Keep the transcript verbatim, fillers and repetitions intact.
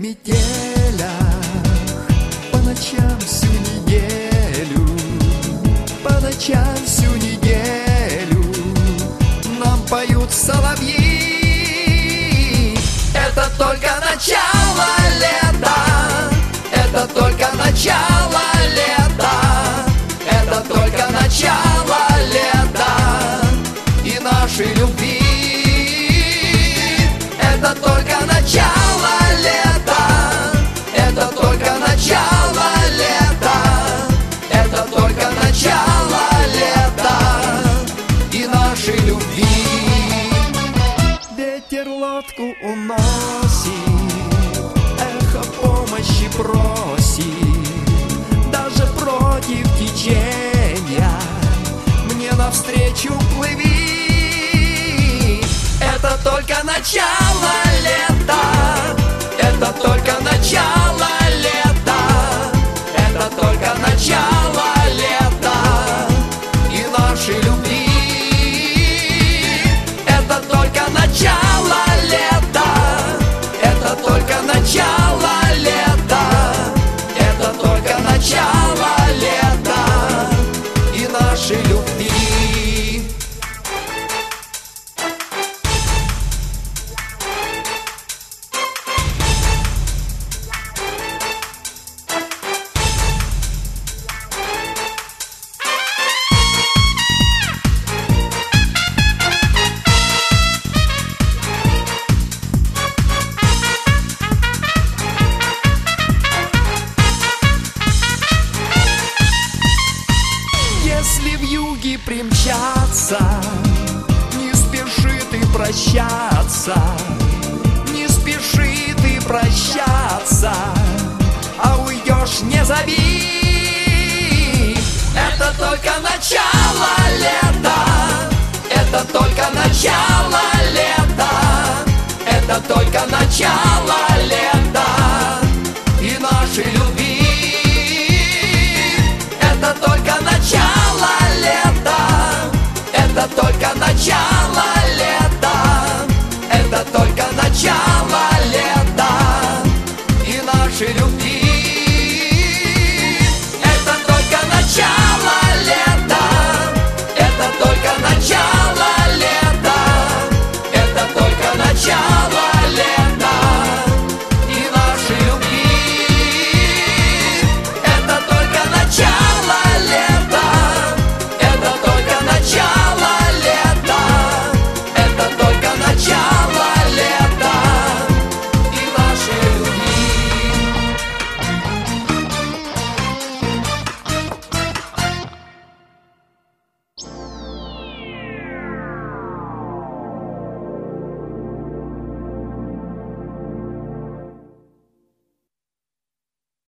метелях, по ночам всю неделю, по ночам всю неделю нам поют соловьи. Это только начало лета, это только начало лета, это только начало лета и нашей любви. Это только начало лета, это только начало лета, это только начало лета и нашей любви. Ветер лодку уносит, эхо помощи просит, даже против течения мне навстречу плыви. Это только начало лета, это только начало лета, это только начало лета и нашей любви. Это только начало лета, это только начало лета, это только начало лета и нашей любви. Если вьюги примчатся, не спеши ты прощаться, не спеши ты прощаться, а уйдешь не зови. Это только начало лета, это только начало лета, это только начало лета